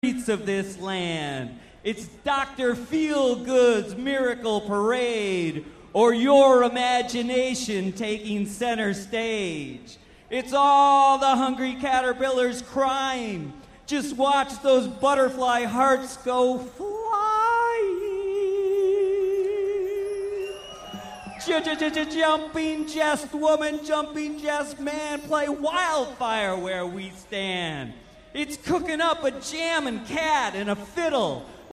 streets of this land. It's Dr. Feelgood's Miracle Parade, or your imagination taking center stage. It's all the hungry caterpillars crying. Just watch those butterfly hearts go flying. Jumping jest woman, jumping jest man, play wildfire where we stand. It's cooking up a jammin' cat and a fiddle